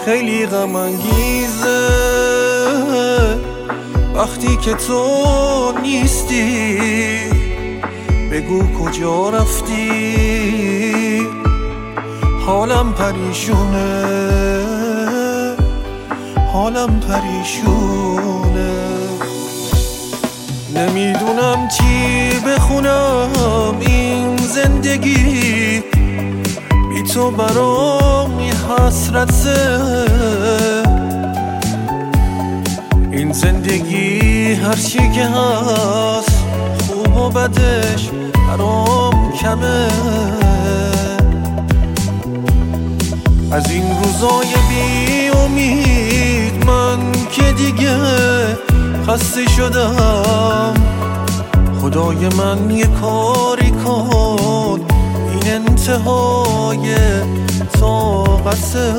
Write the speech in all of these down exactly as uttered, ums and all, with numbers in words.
خیلی غم انگیزه وقتی که تو نیستی، بگو کجا رفتی. حالم پریشونه، حالم پریشونه، نمیدونم چی بخونم. این زندگی بی تو برام یه حسرته. این زندگی هرچی که هست خوب و بدش برام کمه. از این روزای بی امید من که دیگه خسته شدم. خدای من یه کاری کن، این انتهای طاقته،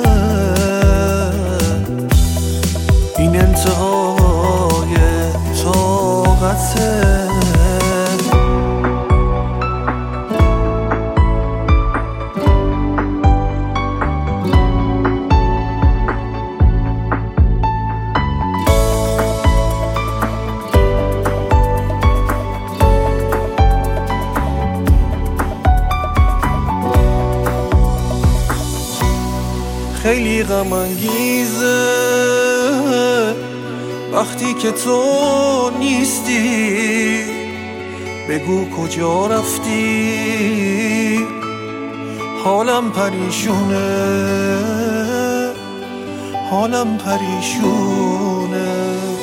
این انتهای طاقته. خیلی غم انگیزه وقتی که تو نیستی، بگو کجا رفتی. حالم پریشونه، حالم پریشونه،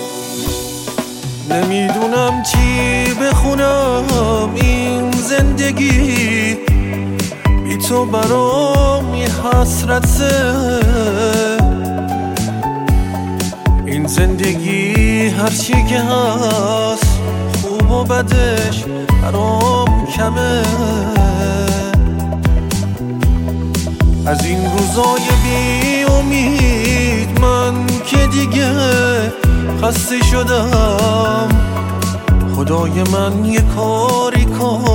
نمیدونم چی بخونم. این زندگی بی تو برام یه حسرته. این زندگی هرچی که هست خوب و بدش برام کمه. از این روزای بی امید من که دیگه خسته شدم. خدای من یه کاری کن،